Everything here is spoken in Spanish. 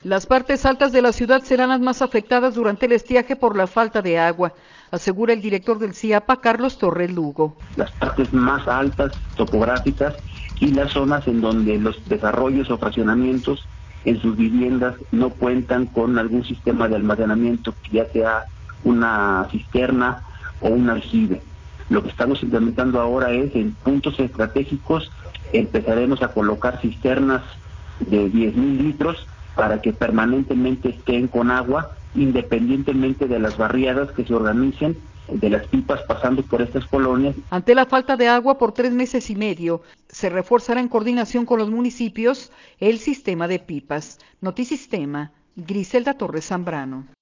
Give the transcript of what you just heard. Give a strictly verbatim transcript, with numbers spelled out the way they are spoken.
Las partes altas de la ciudad serán las más afectadas durante el estiaje por la falta de agua, asegura el director del CIAPA, Carlos Torres Lugo. Las partes más altas topográficas y las zonas en donde los desarrollos o fraccionamientos en sus viviendas no cuentan con algún sistema de almacenamiento, ya sea una cisterna o un aljibe. Lo que estamos implementando ahora es, en puntos estratégicos, empezaremos a colocar cisternas de diez mil litros para que permanentemente estén con agua, independientemente de las barriadas que se organicen, de las pipas pasando por estas colonias. Ante la falta de agua por tres meses y medio, se reforzará en coordinación con los municipios el sistema de pipas. Notisistema, Griselda Torres Zambrano.